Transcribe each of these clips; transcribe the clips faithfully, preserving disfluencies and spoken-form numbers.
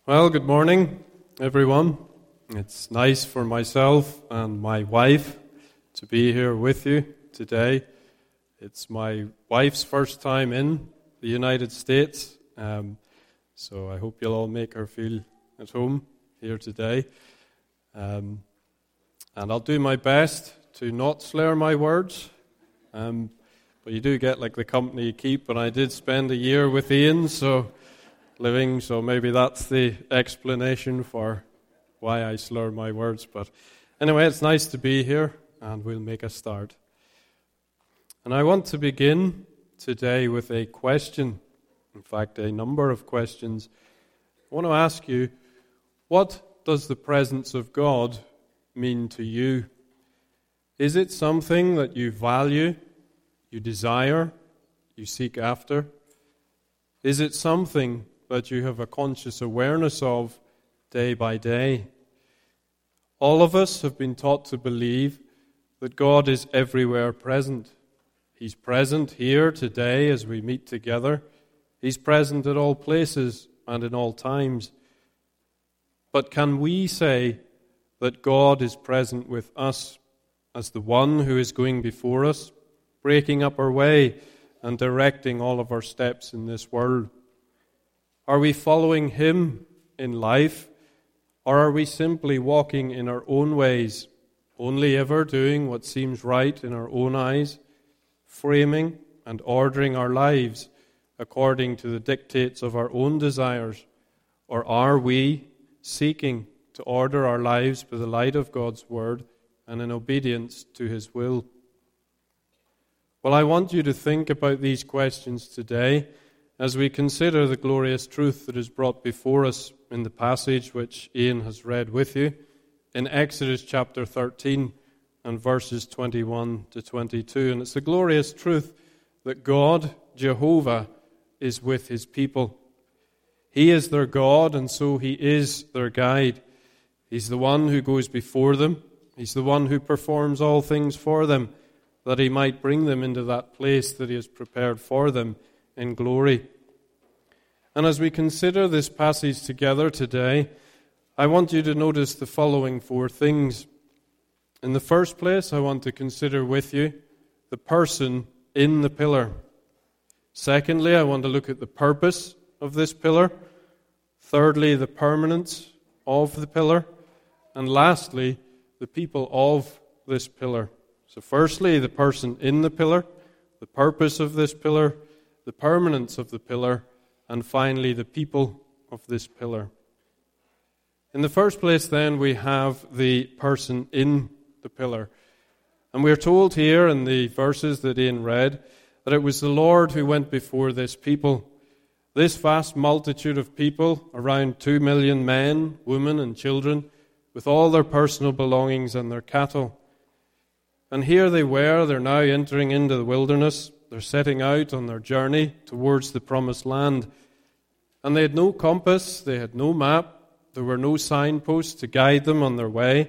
Well, good morning, everyone. It's nice for myself and my wife to be here with you today. It's my wife's first time in the United States, um, so I hope you'll all make her feel at home here today. Um, and I'll do my best to not slur my words, um, but you do get like the company you keep, and I did spend a year with Ian, so... living, so maybe that's the explanation for why I slur my words. But anyway, it's nice to be here, and we'll make a start. And I want to begin today with a question, in fact, a number of questions. I want to ask you, what does the presence of God mean to you? Is it something that you value, you desire, you seek after? Is it something that you have a conscious awareness of day by day? All of us have been taught to believe that God is everywhere present. He's present here today as we meet together. He's present at all places and in all times. But can we say that God is present with us as the one who is going before us, breaking up our way and directing all of our steps in this world? Are we following Him in life, or are we simply walking in our own ways, only ever doing what seems right in our own eyes, framing and ordering our lives according to the dictates of our own desires? Or are we seeking to order our lives by the light of God's Word and in obedience to His will? Well, I want you to think about these questions today as we consider the glorious truth that is brought before us in the passage which Ian has read with you in Exodus chapter thirteen and verses twenty-one to twenty-two. And it's the glorious truth that God, Jehovah, is with His people. He is their God, and so He is their guide. He's the one who goes before them. He's the one who performs all things for them, that He might bring them into that place that He has prepared for them in glory. And as we consider this passage together today, I want you to notice the following four things. In the first place, I want to consider with you the person in the pillar. Secondly, I want to look at the purpose of this pillar. Thirdly, the permanence of the pillar. And lastly, the people of this pillar. So firstly, the person in the pillar, the purpose of this pillar, the permanence of the pillar, and finally the people of this pillar. In the first place then we have the person in the pillar. And we are told here in the verses that Ian read that it was the Lord who went before this people. This vast multitude of people, around two million men, women and children, with all their personal belongings and their cattle. And here they were, they're now entering into the wilderness. They're setting out on their journey towards the promised land. And they had no compass, they had no map, there were no signposts to guide them on their way.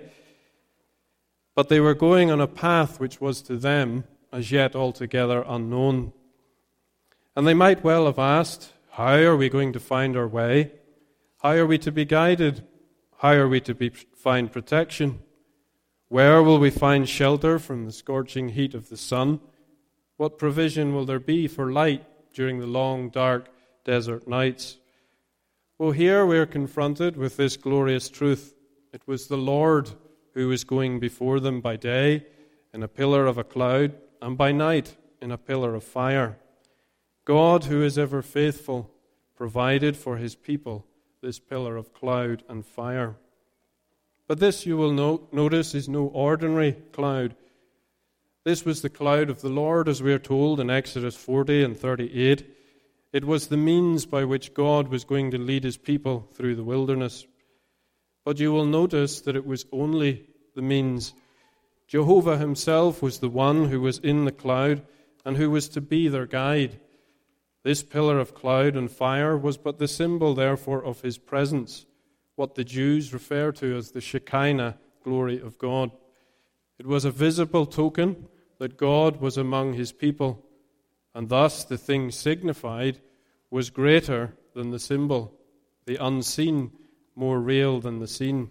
But they were going on a path which was to them as yet altogether unknown. And they might well have asked, how are we going to find our way? How are we to be guided? How are we to be, find protection? Where will we find shelter from the scorching heat of the sun? What provision will there be for light during the long, dark desert nights? Well, here we are confronted with this glorious truth. It was the Lord who was going before them by day in a pillar of a cloud, and by night in a pillar of fire. God, who is ever faithful, provided for His people this pillar of cloud and fire. But this, you will no- notice, is no ordinary cloud. This was the cloud of the Lord, as we are told in Exodus forty and thirty-eight. It was the means by which God was going to lead His people through the wilderness. But you will notice that it was only the means. Jehovah Himself was the one who was in the cloud and who was to be their guide. This pillar of cloud and fire was but the symbol, therefore, of His presence, what the Jews refer to as the Shekinah glory of God. It was a visible token that God was among His people, and thus the thing signified was greater than the symbol. The unseen more real than the seen.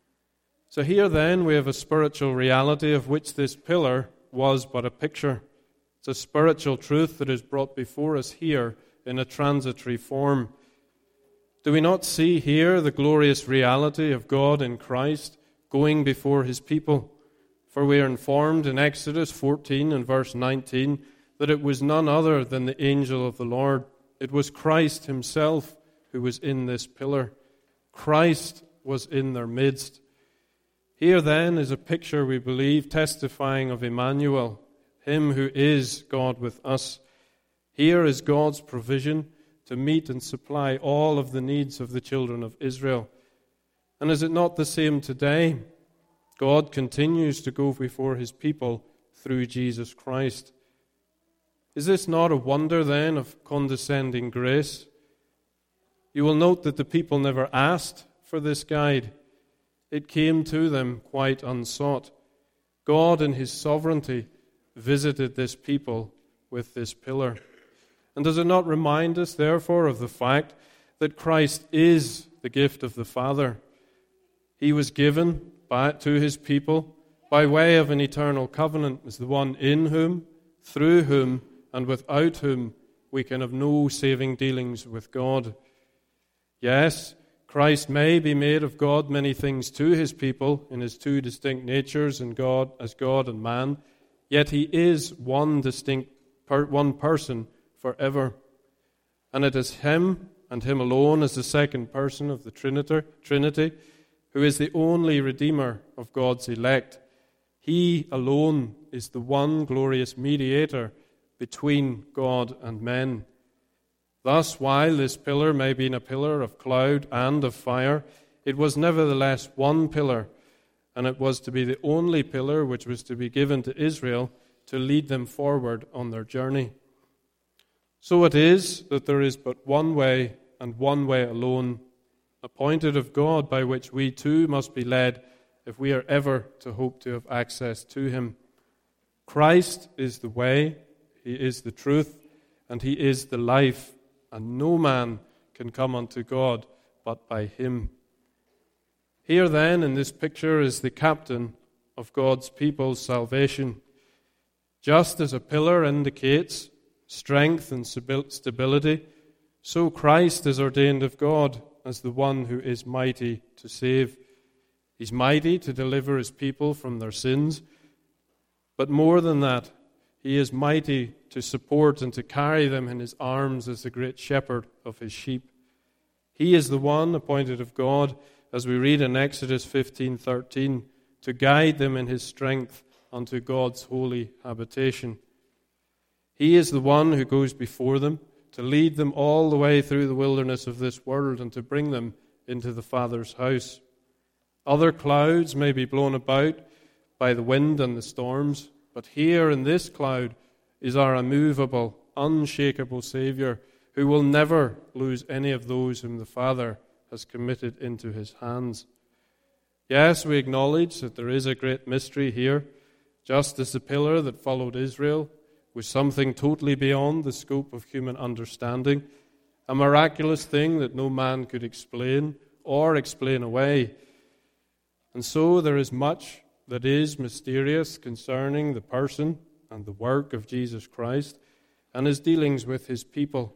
So here then we have a spiritual reality of which this pillar was but a picture. It's a spiritual truth that is brought before us here in a transitory form. Do we not see here the glorious reality of God in Christ going before his people? For we are informed in Exodus fourteen and verse nineteen that it was none other than the angel of the Lord. It was Christ himself who was in this pillar. Christ was in their midst. Here then is a picture, we believe, testifying of Emmanuel, him who is God with us. Here is God's provision to meet and supply all of the needs of the children of Israel. And is it not the same today? God continues to go before his people through Jesus Christ. Is this not a wonder then of condescending grace? You will note that the people never asked for this guide. It came to them quite unsought. God in his sovereignty visited this people with this pillar. And does it not remind us, therefore, of the fact that Christ is the gift of the Father? He was given by, to his people by way of an eternal covenant as the one in whom, through whom, and without whom we can have no saving dealings with God. Yes, Christ may be made of God many things to his people in his two distinct natures in God as God and man, yet he is one distinct per, one person forever. And it is him and him alone as the second person of the Trinity, Trinity who is the only Redeemer of God's elect. He alone is the one glorious mediator between God and men. Thus, while this pillar may be a pillar of cloud and of fire, it was nevertheless one pillar, and it was to be the only pillar which was to be given to Israel to lead them forward on their journey. So it is that there is but one way and one way alone, appointed of God, by which we too must be led if we are ever to hope to have access to him. Christ is the way, he is the truth, and he is the life, and no man can come unto God but by him. Here then in this picture is the captain of God's people's salvation. Just as a pillar indicates strength and stability, so Christ is ordained of God as the one who is mighty to save. He's mighty to deliver his people from their sins, but more than that, he is mighty to support and to carry them in his arms as the great shepherd of his sheep. He is the one appointed of God, as we read in Exodus fifteen thirteen, to guide them in his strength unto God's holy habitation. He is the one who goes before them to lead them all the way through the wilderness of this world and to bring them into the Father's house. Other clouds may be blown about by the wind and the storms, but here in this cloud is our immovable, unshakable Savior, who will never lose any of those whom the Father has committed into his hands. Yes, we acknowledge that there is a great mystery here, just as the pillar that followed Israel was something totally beyond the scope of human understanding, a miraculous thing that no man could explain or explain away. And so there is much that is mysterious concerning the person and the work of Jesus Christ and his dealings with his people.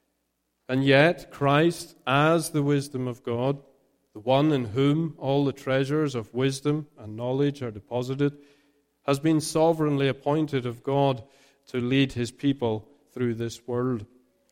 And yet Christ, as the wisdom of God, the one in whom all the treasures of wisdom and knowledge are deposited, has been sovereignly appointed of God to lead his people through this world.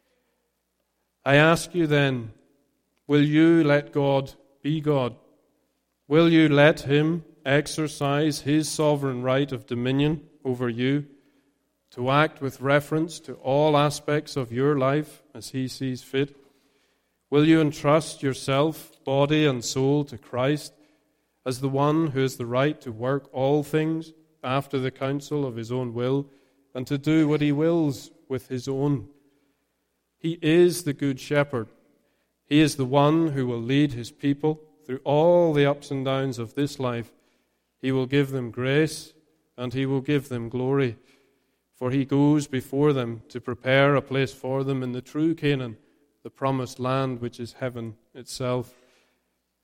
I ask you then, will you let God be God? Will you let him exercise his sovereign right of dominion over you, to act with reference to all aspects of your life as he sees fit? Will you entrust yourself, body and soul, to Christ as the one who has the right to work all things after the counsel of his own will, and to do what he wills with his own? He is the good shepherd. He is the one who will lead his people through all the ups and downs of this life. He will give them grace, and he will give them glory, for he goes before them to prepare a place for them in the true Canaan, the promised land which is heaven itself.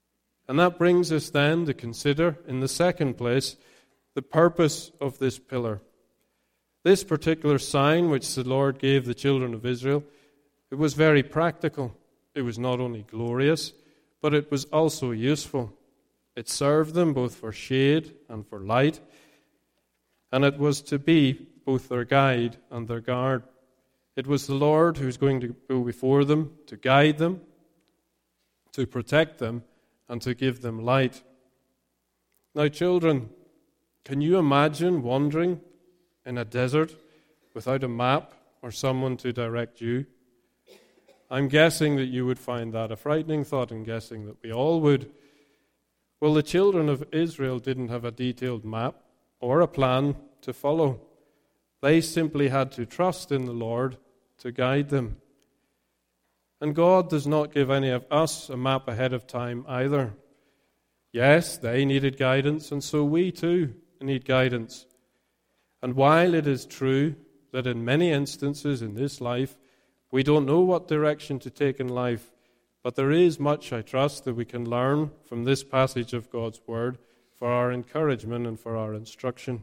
And that brings us then to consider, in the second place, the purpose of this pillar. This particular sign which the Lord gave the children of Israel, it was very practical. It was not only glorious, but it was also useful. It served them both for shade and for light, and it was to be both their guide and their guard. It was the Lord who was going to go before them, to guide them, to protect them, and to give them light. Now, children, can you imagine wandering in a desert without a map or someone to direct you? I'm guessing that you would find that a frightening thought, and guessing that we all would. Well, the children of Israel didn't have a detailed map or a plan to follow. They simply had to trust in the Lord to guide them. And God does not give any of us a map ahead of time either. Yes, they needed guidance, and so we too need guidance. And while it is true that in many instances in this life, we don't know what direction to take in life, but there is much, I trust, that we can learn from this passage of God's Word for our encouragement and for our instruction.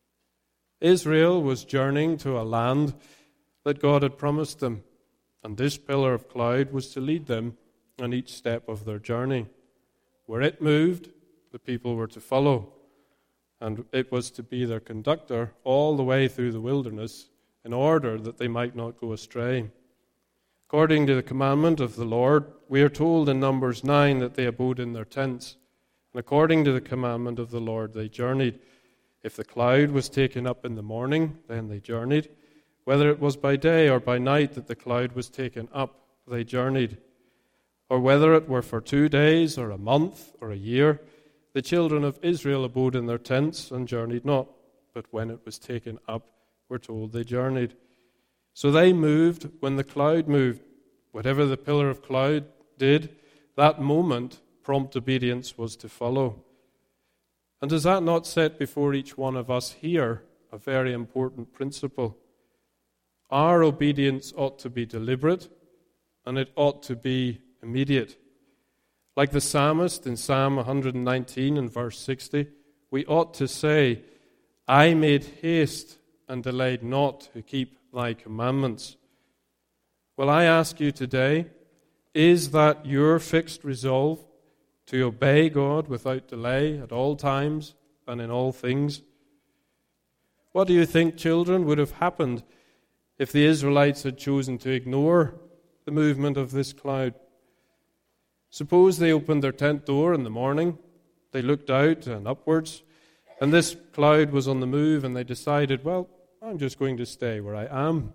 Israel was journeying to a land that God had promised them, and this pillar of cloud was to lead them on each step of their journey. Where it moved, the people were to follow, and it was to be their conductor all the way through the wilderness in order that they might not go astray. According to the commandment of the Lord, we are told in Numbers nine that they abode in their tents. And according to the commandment of the Lord, they journeyed. If the cloud was taken up in the morning, then they journeyed. Whether it was by day or by night that the cloud was taken up, they journeyed. Or whether it were for two days or a month or a year, the children of Israel abode in their tents and journeyed not. But when it was taken up, we're told they journeyed. So they moved when the cloud moved. Whatever the pillar of cloud did, that moment prompt obedience was to follow. And does that not set before each one of us here a very important principle? Our obedience ought to be deliberate, and it ought to be immediate. Like the psalmist in Psalm one nineteen and verse sixty, we ought to say, I made haste and delayed not to keep thy commandments. Well, I ask you today, is that your fixed resolve to obey God without delay at all times and in all things? What do you think, children, would have happened if the Israelites had chosen to ignore the movement of this cloud? Suppose they opened their tent door in the morning, they looked out and upwards, and this cloud was on the move, and they decided, well, I'm just going to stay where I am.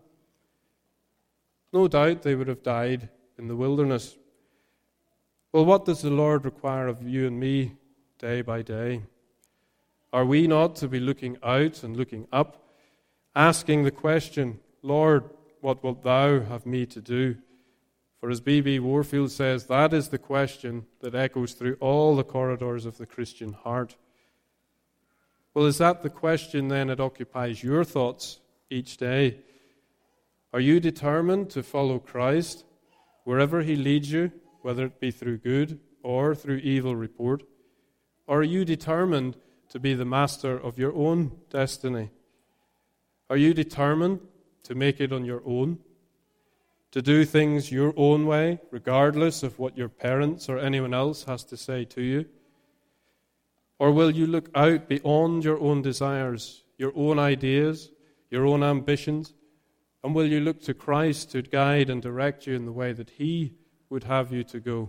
No doubt they would have died in the wilderness. Well, what does the Lord require of you and me day by day? Are we not to be looking out and looking up, asking the question, Lord, what wilt thou have me to do? For as B B Warfield says, that is the question that echoes through all the corridors of the Christian heart. Well, is that the question then that occupies your thoughts each day? Are you determined to follow Christ wherever he leads you, whether it be through good or through evil report? Or are you determined to be the master of your own destiny? Are you determined to make it on your own? To do things your own way, regardless of what your parents or anyone else has to say to you? Or will you look out beyond your own desires, your own ideas, your own ambitions, and will you look to Christ to guide and direct you in the way that he would have you to go?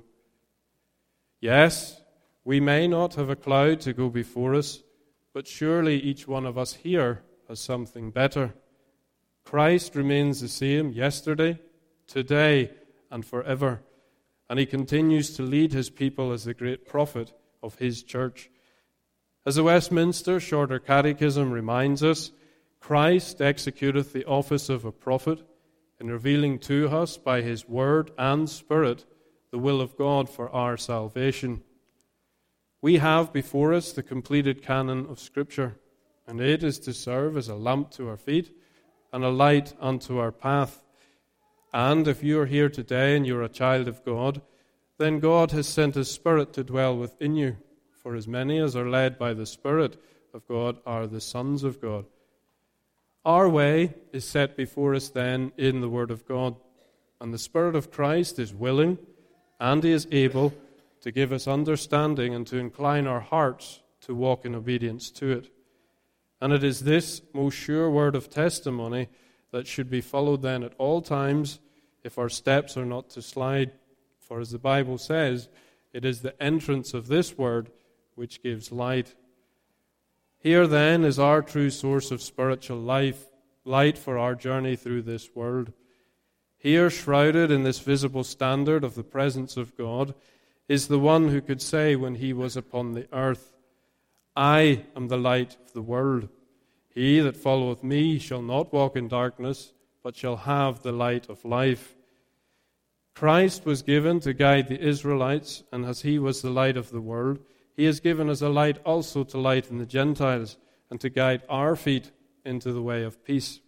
Yes, we may not have a cloud to go before us, but surely each one of us here has something better. Christ remains the same yesterday, today, and forever, and he continues to lead his people as the great prophet of his church. As the Westminster Shorter Catechism reminds us, Christ executeth the office of a prophet in revealing to us by his word and spirit the will of God for our salvation. We have before us the completed canon of Scripture, and it is to serve as a lamp to our feet and a light unto our path. And if you are here today and you're a child of God, then God has sent His Spirit to dwell within you. For as many as are led by the Spirit of God are the sons of God. Our way is set before us then in the Word of God, and the Spirit of Christ is willing and He is able to give us understanding and to incline our hearts to walk in obedience to it. And it is this most sure word of testimony that should be followed then at all times if our steps are not to slide. For as the Bible says, it is the entrance of this word which gives light. Here then is our true source of spiritual life, light for our journey through this world. Here, shrouded in this visible standard of the presence of God, is the one who could say when He was upon the earth, I am the light of the world. He that followeth me shall not walk in darkness, but shall have the light of life. Christ was given to guide the Israelites, and as He was the light of the world, He has given us a light also to lighten the Gentiles, and to guide our feet into the way of peace.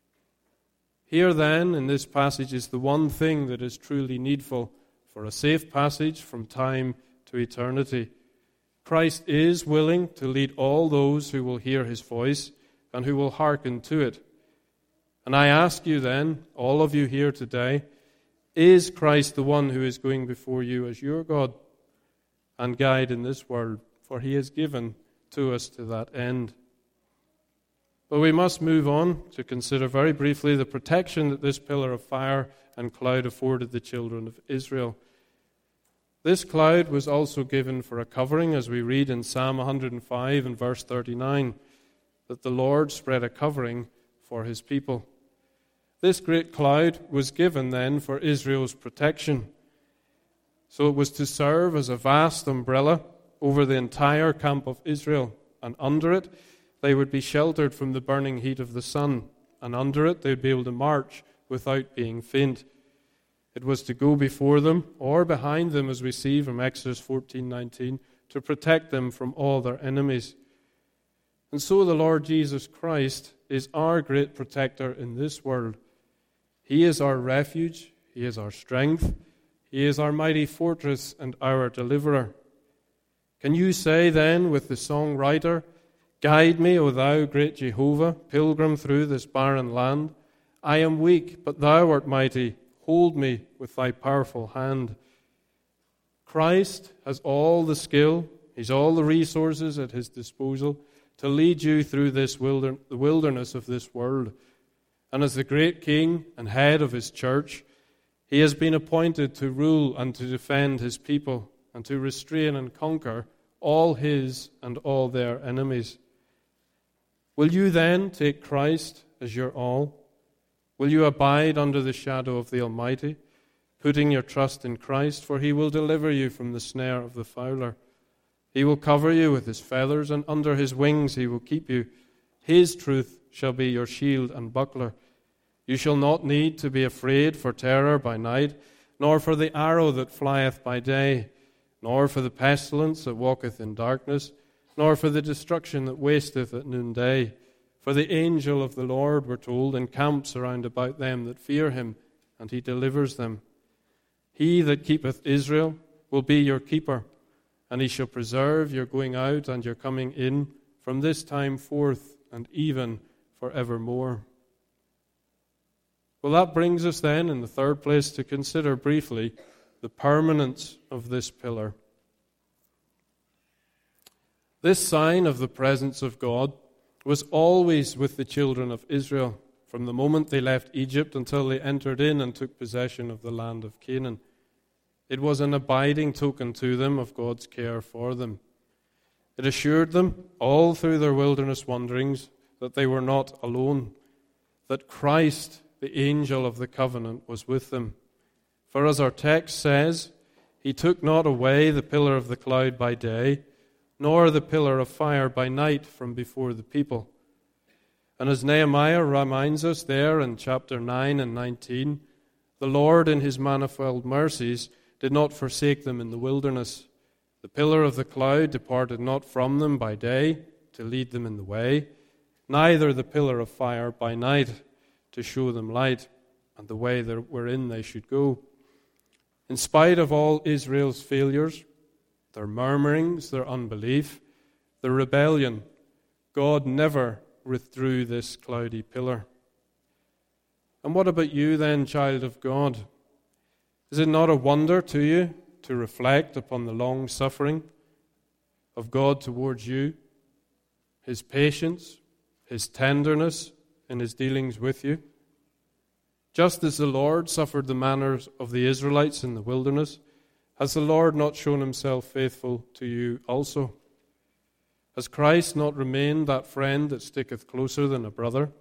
Here then, in this passage, is the one thing that is truly needful for a safe passage from time to eternity. Christ is willing to lead all those who will hear His voice and who will hearken to it. And I ask you then, all of you here today, is Christ the one who is going before you as your God and guide in this world? For He has given to us to that end. But we must move on to consider very briefly the protection that this pillar of fire and cloud afforded the children of Israel. This cloud was also given for a covering, as we read in Psalm one hundred five and verse thirty-nine, that the Lord spread a covering for His people. This great cloud was given then for Israel's protection. So it was to serve as a vast umbrella over the entire camp of Israel, and under it they would be sheltered from the burning heat of the sun, and under it they would be able to march without being faint. It was to go before them or behind them, as we see from Exodus fourteen nineteen, to protect them from all their enemies. And so the Lord Jesus Christ is our great protector in this world. He is our refuge, He is our strength, He is our mighty fortress and our deliverer. Can you say then with the songwriter, Guide me, O thou great Jehovah, pilgrim through this barren land. I am weak, but thou art mighty. Hold me with thy powerful hand. Christ has all the skill, He's all the resources at His disposal to lead you through this wilder, the wilderness of this world. And as the great King and head of His church, He has been appointed to rule and to defend His people and to restrain and conquer all His and all their enemies. Will you then take Christ as your all? Will you abide under the shadow of the Almighty, putting your trust in Christ, for He will deliver you from the snare of the fowler. He will cover you with His feathers, and under His wings He will keep you. His truth shall be your shield and buckler. You shall not need to be afraid for terror by night, nor for the arrow that flieth by day, nor for the pestilence that walketh in darkness, nor for the destruction that wasteth at noonday. For the angel of the Lord, we're told, encamps around about them that fear Him, and He delivers them. He that keepeth Israel will be your keeper, and He shall preserve your going out and your coming in from this time forth and even forevermore. Well, that brings us then, in the third place, to consider briefly the permanence of this pillar. This sign of the presence of God was always with the children of Israel, from the moment they left Egypt until they entered in and took possession of the land of Canaan. It was an abiding token to them of God's care for them. It assured them, all through their wilderness wanderings, that they were not alone, that Christ, the angel of the covenant, was with them. For as our text says, He took not away the pillar of the cloud by day, nor the pillar of fire by night from before the people. And as Nehemiah reminds us there in chapter nine and nineteen, the Lord in His manifold mercies did not forsake them in the wilderness. The pillar of the cloud departed not from them by day to lead them in the way, neither the pillar of fire by night to show them light and the way wherein they should go. In spite of all Israel's failures, their murmurings, their unbelief, their rebellion, God never withdrew this cloudy pillar. And what about you then, child of God? Is it not a wonder to you to reflect upon the long suffering of God towards you, His patience, His tenderness in His dealings with you? Just as the Lord suffered the manners of the Israelites in the wilderness, has the Lord not shown Himself faithful to you also? Has Christ not remained that friend that sticketh closer than a brother?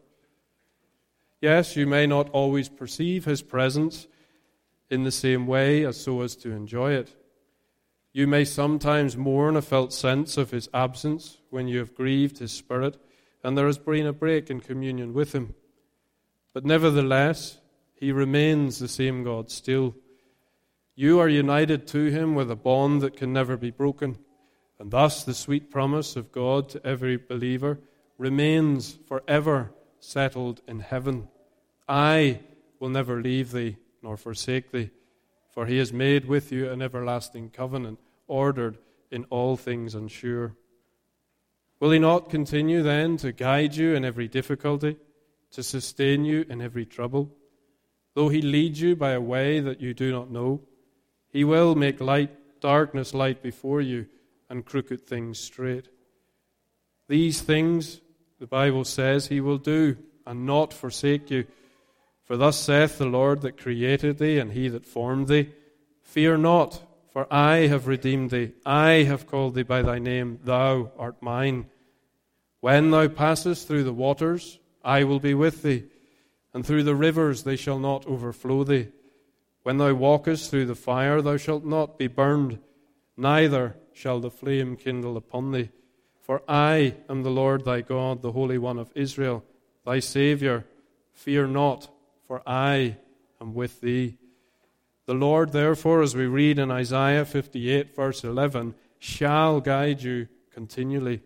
Yes, you may not always perceive His presence in the same way as so as to enjoy it. You may sometimes mourn a felt sense of His absence when you have grieved His Spirit and there has been a break in communion with Him. But nevertheless, He remains the same God still. You are united to Him with a bond that can never be broken, and thus the sweet promise of God to every believer remains forever settled in heaven. I will never leave thee nor forsake thee, for He has made with you an everlasting covenant, ordered in all things and sure. Will He not continue then to guide you in every difficulty, to sustain you in every trouble? Though He leads you by a way that you do not know, He will make light, darkness light before you, and crooked things straight. These things, the Bible says, He will do, and not forsake you. For thus saith the Lord that created thee, and He that formed thee, Fear not, for I have redeemed thee. I have called thee by thy name. Thou art mine. When thou passest through the waters, I will be with thee, and through the rivers they shall not overflow thee. When thou walkest through the fire, thou shalt not be burned, neither shall the flame kindle upon thee. For I am the Lord thy God, the Holy One of Israel, thy Saviour. Fear not, for I am with thee. The Lord, therefore, as we read in Isaiah fifty-eight, verse eleven, shall guide you continually.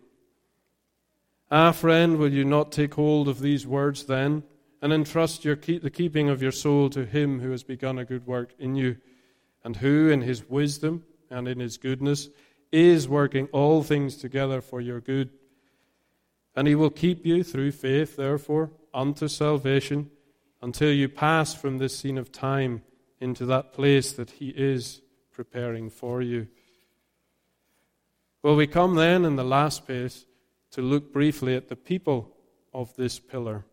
Ah, friend, will you not take hold of these words then, and entrust your keep, the keeping of your soul to Him who has begun a good work in you, and who in His wisdom and in His goodness is working all things together for your good. And He will keep you through faith, therefore, unto salvation, until you pass from this scene of time into that place that He is preparing for you. Well, we come then in the last place to look briefly at the people of this pillar.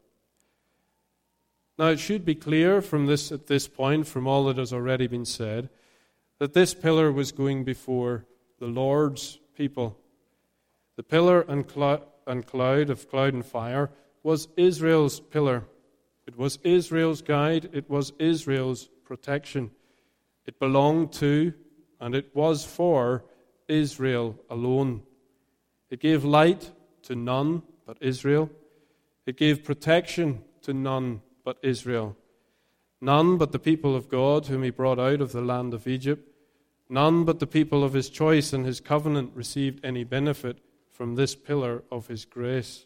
Now, it should be clear from this at this point, from all that has already been said, that this pillar was going before the Lord's people. The pillar and, clou- and cloud of cloud and fire was Israel's pillar. It was Israel's guide. It was Israel's protection. It belonged to, and it was for, Israel alone. It gave light to none but Israel. It gave protection to none but Israel. None but the people of God whom He brought out of the land of Egypt. None but the people of His choice and His covenant received any benefit from this pillar of His grace.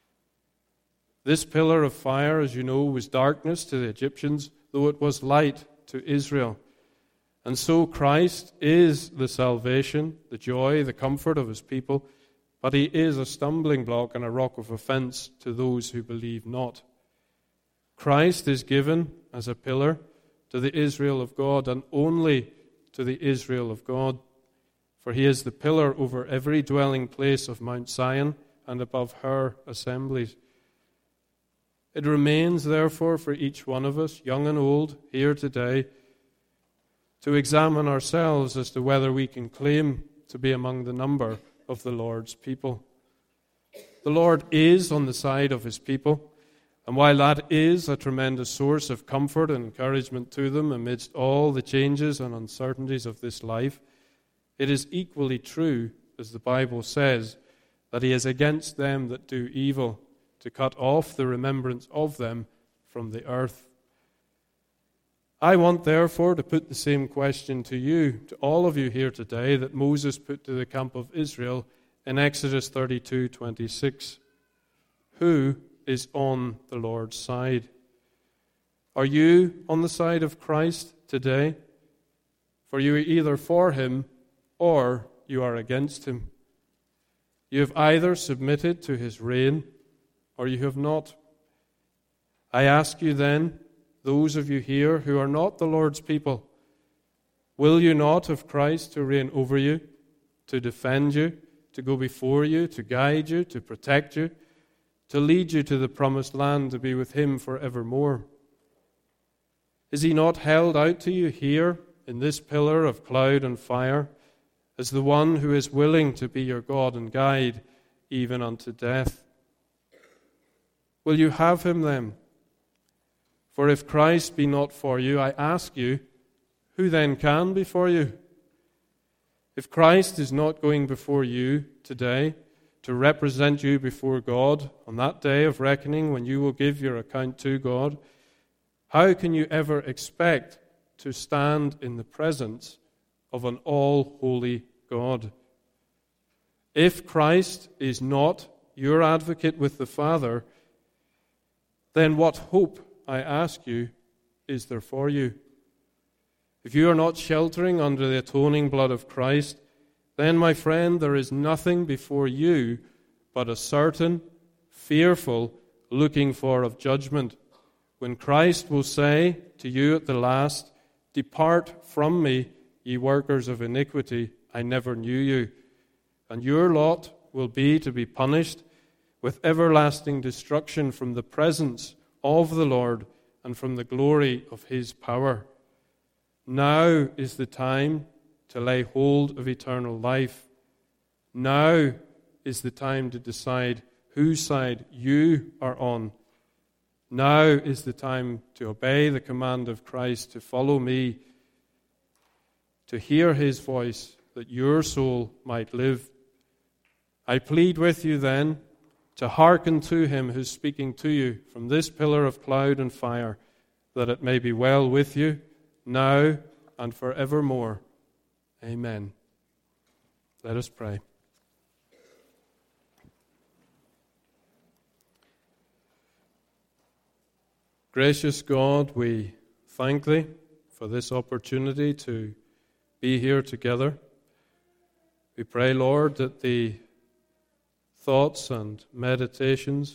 This pillar of fire, as you know, was darkness to the Egyptians, though it was light to Israel. And so Christ is the salvation, the joy, the comfort of His people, but He is a stumbling block and a rock of offense to those who believe not. Christ is given as a pillar to the Israel of God, and only to the Israel of God, for He is the pillar over every dwelling place of Mount Zion and above her assemblies. It remains, therefore, for each one of us, young and old, here today, to examine ourselves as to whether we can claim to be among the number of the Lord's people. The Lord is on the side of His people, and while that is a tremendous source of comfort and encouragement to them amidst all the changes and uncertainties of this life, it is equally true, as the Bible says, that He is against them that do evil, to cut off the remembrance of them from the earth. I want, therefore, to put the same question to you, to all of you here today, that Moses put to the camp of Israel in Exodus thirty-two twenty-six. Who is on the Lord's side? Are you on the side of Christ today? For you are either for him or you are against him. You have either submitted to his reign or you have not. I ask you then, those of you here who are not the Lord's people, will you not have Christ to reign over you, to defend you, to go before you, to guide you, to protect you, to lead you to the promised land, to be with him forevermore? Is he not held out to you here in this pillar of cloud and fire as the one who is willing to be your God and guide even unto death? Will you have him then? For if Christ be not for you, I ask you, who then can be for you? If Christ is not going before you today to represent you before God on that day of reckoning when you will give your account to God, how can you ever expect to stand in the presence of an all-holy God? If Christ is not your advocate with the Father, then what hope, I ask you, is there for you? If you are not sheltering under the atoning blood of Christ, then, my friend, there is nothing before you but a certain, fearful looking for of judgment, when Christ will say to you at the last, "Depart from me, ye workers of iniquity, I never knew you." And your lot will be to be punished with everlasting destruction from the presence of the Lord and from the glory of his power. Now is the time to lay hold of eternal life. Now is the time to decide whose side you are on. Now is the time to obey the command of Christ, to follow me, to hear his voice, that your soul might live. I plead with you then to hearken to him who's speaking to you from this pillar of cloud and fire, that it may be well with you, now and forevermore. Amen. Let us pray. Gracious God, we thank thee for this opportunity to be here together. We pray, Lord, that the thoughts and meditations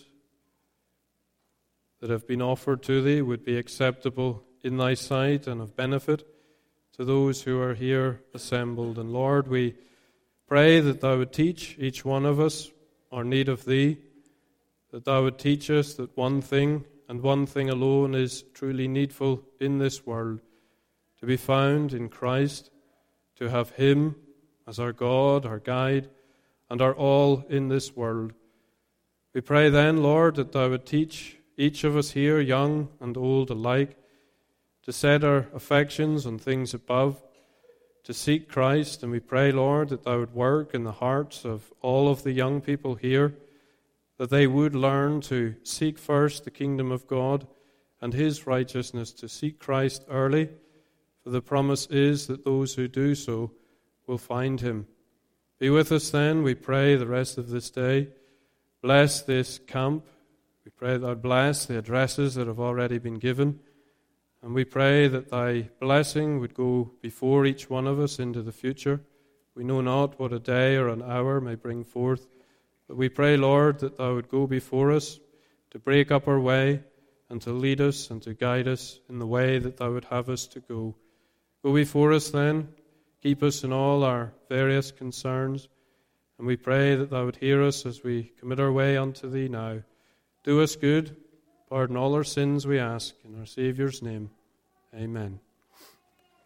that have been offered to thee would be acceptable in thy sight and of benefit to those who are here assembled. And Lord, we pray that thou would teach each one of us our need of thee, that thou would teach us that one thing and one thing alone is truly needful in this world, to be found in Christ, to have him as our God, our guide, and our all in this world. We pray then, Lord, that thou would teach each of us here, young and old alike, to set our affections on things above, to seek Christ. And we pray, Lord, that thou would work in the hearts of all of the young people here, that they would learn to seek first the kingdom of God and his righteousness, to seek Christ early, for the promise is that those who do so will find him. Be with us then, we pray, the rest of this day. Bless this camp. We pray that thou bless the addresses that have already been given. And we pray that thy blessing would go before each one of us into the future. We know not what a day or an hour may bring forth, but we pray, Lord, that thou would go before us to break up our way and to lead us and to guide us in the way that thou would have us to go. Go before us then. Keep us in all our various concerns. And we pray that thou would hear us as we commit our way unto thee now. Do us good. Pardon all our sins, we ask, in our Saviour's name. Amen.